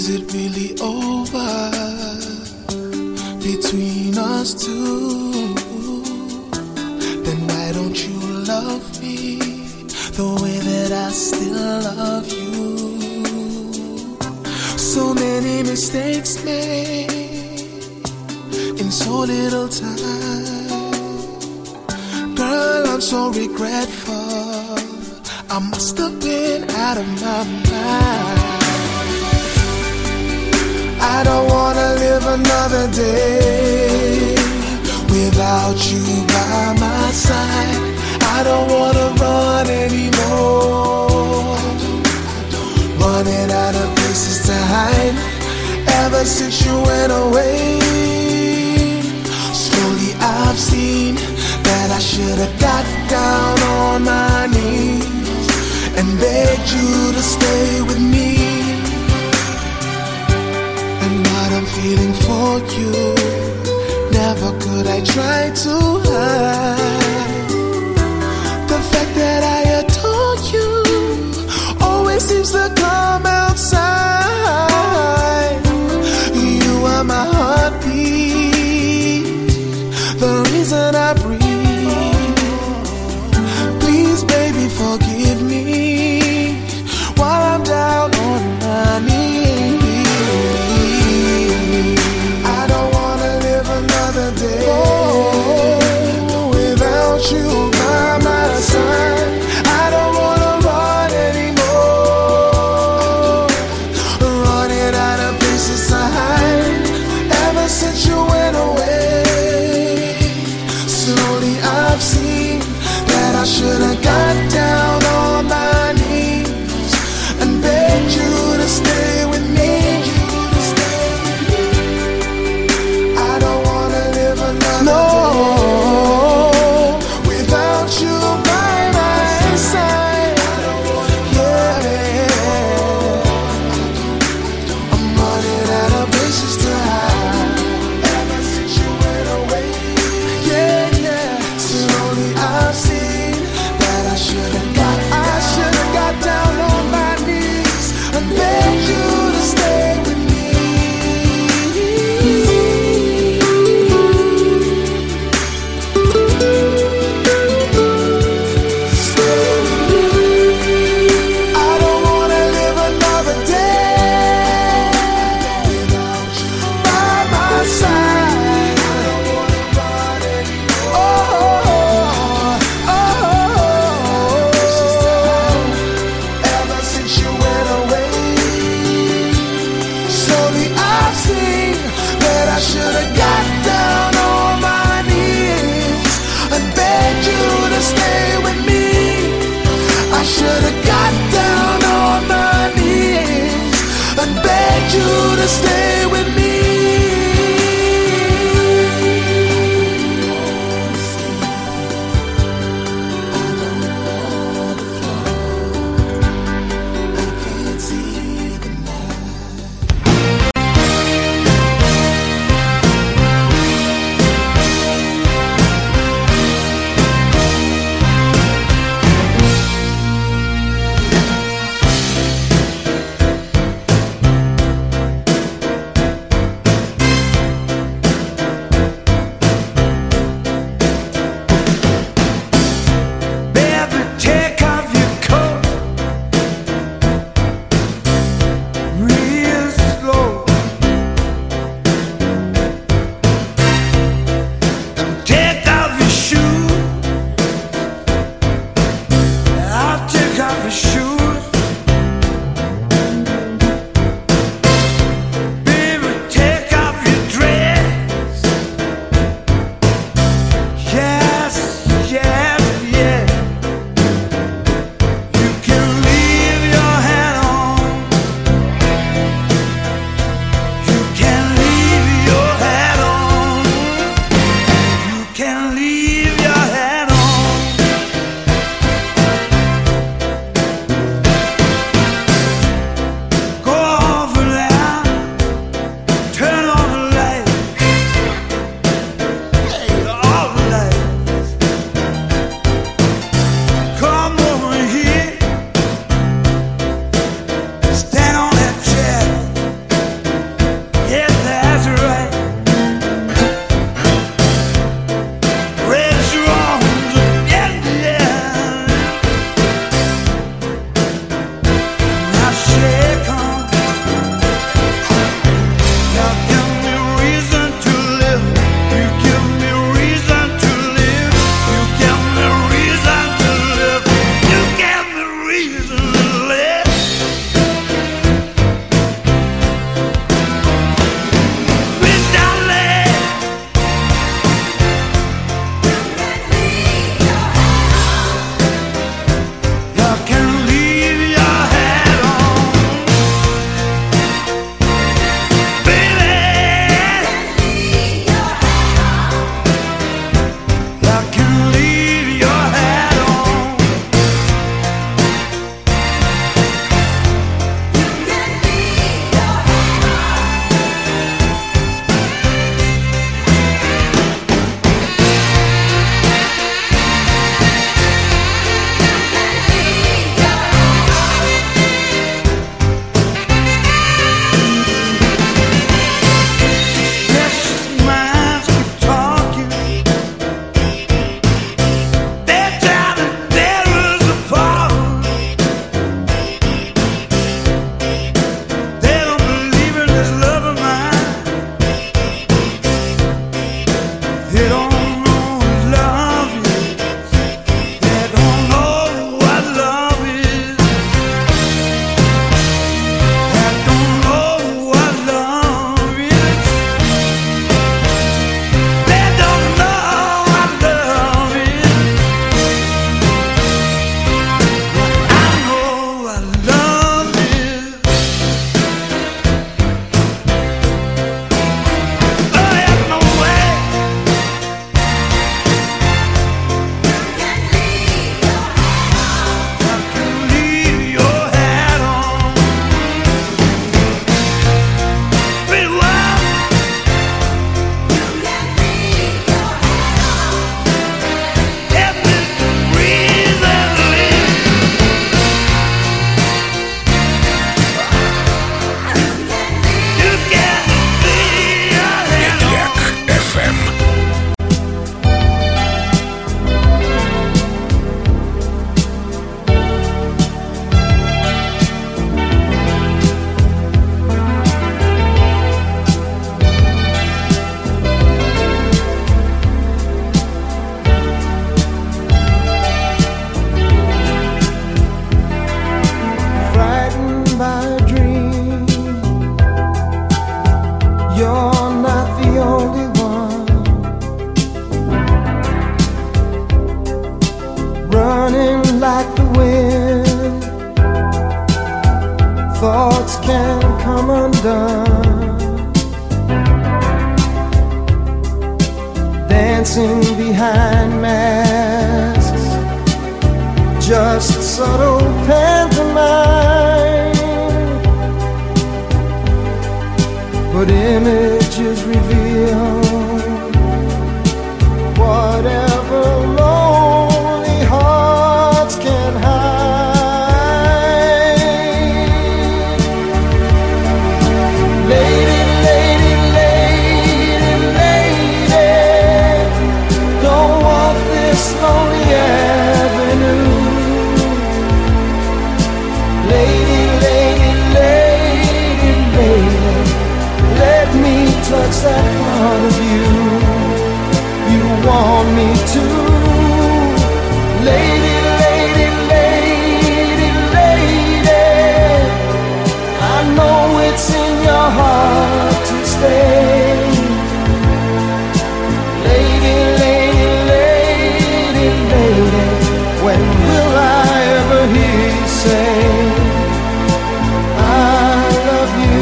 it really over between us two? Then why don't you love me the way that I still love you? So many mistakes made in so little time. Girl, I'm so regretful. I must have been out of my mind. I don't wanna live another day without you by my side. I don't wanna run anymore, running out of places to hide. Ever since you went away, slowly I've seen that I should've got down on my knees and begged you to stay with me. And what I'm feeling for you, never could I try to hide. The fact that I adore you always seems to come outside. You are my heartbeat, the reason I breathe. Please, baby, forgive me while I'm down on my knees. I don't wanna live another day without you by my side. I don't wanna run anymore, running out of places to hide. Ever since you went away, slowly I've seen that I should've got down on my knees and begged you to stay with me. I don't wanna live another day without you by my side. Yeah, I'm running out of places to hide. Ever since you went away, yeah. Slowly I've seen that I should've got down on my knees and begged you to stay with me. Stay with me. I don't wanna live another day without you by my side. I don't wanna run anymore. Ever since you went away, slowly I've seen that I should've got down on my knees and begged you to stay with me. I should've got down on my knees and begged you to stay with me. I can't see the night. can come undone, dancing behind masks, just subtle pantomime, but images reveal whatever lonely hearts can hide. Lady, lady, lady, lady, don't walk this lonely avenue. Lady, lady, lady, lady, let me touch that part of you you want me to. Lady, lady, lady, lady, I know it's in your heart to stay. Lady, lady, lady, lady, when will I ever hear you say I love you?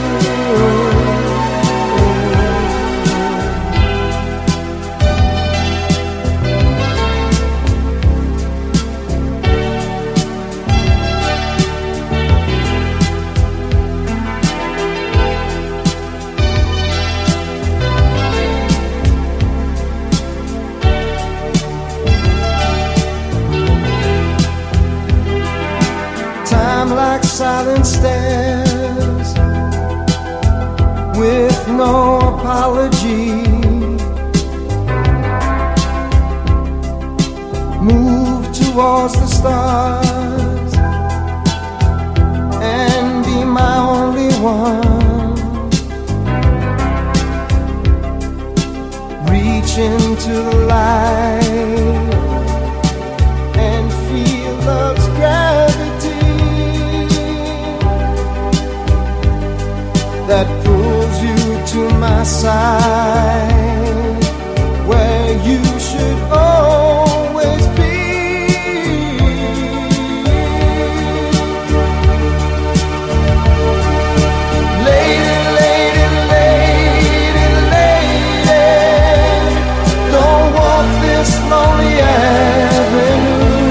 Like silent stairs with no apology, move towards the stars and be my only one. Reach into the light and feel love's gravity that pulls you to my side, where you should always be. Lady, lady, lady, lady, don't walk this lonely avenue.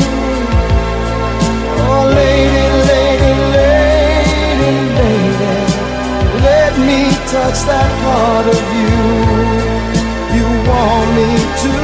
Oh, lady, lady, lady, lady, let me touch that part of you you want me to.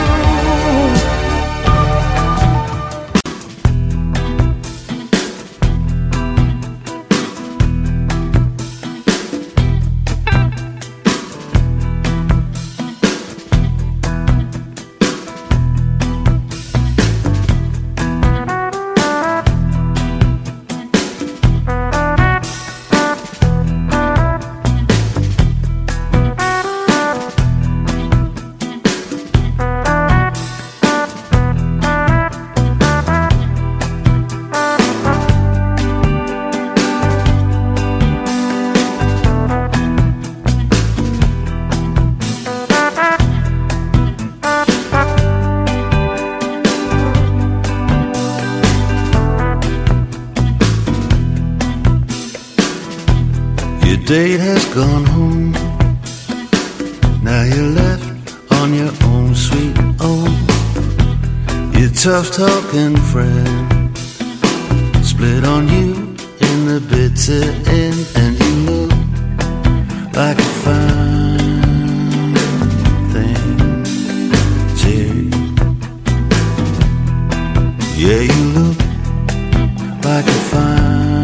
Date has gone home. Now you're left on your own sweet own. Your tough talking friend split on you in the bitter end, and you look like a fine thing, Jerry. Yeah, you look like a fine.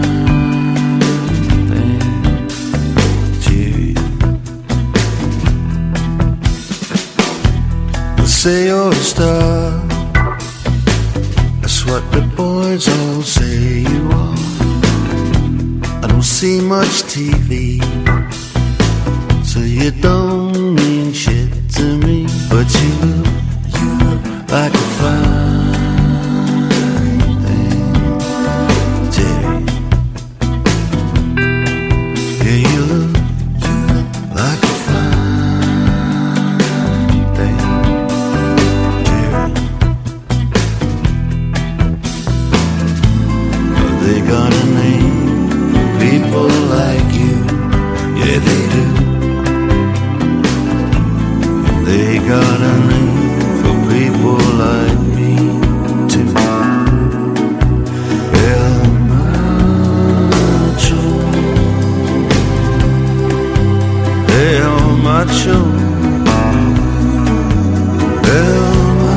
Say you're a star, that's what the boys all say you are. I don't see much TV, so you don't mean shit to me. But you look like a fine thing, Jerry. Yeah, you look like a fine thing. They got a name people Yeah, they do. They got a name for people like me too. El Macho, El Macho, El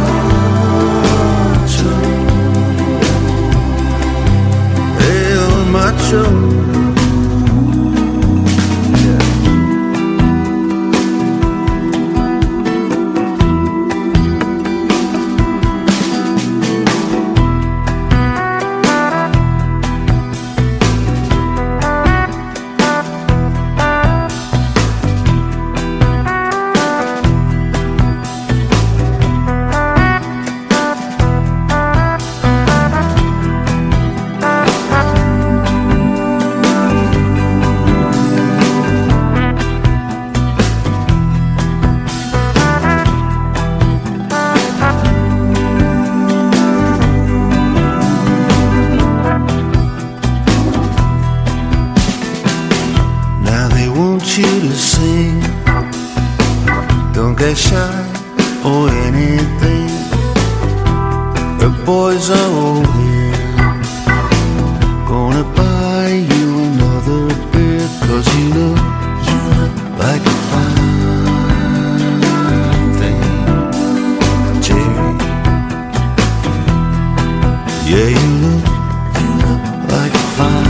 Macho, El Macho. You to sing, don't get shy or anything. The boys are all here, gonna buy you another beer, 'cause you look like a fine thing, Jerry. Yeah, you look like a fine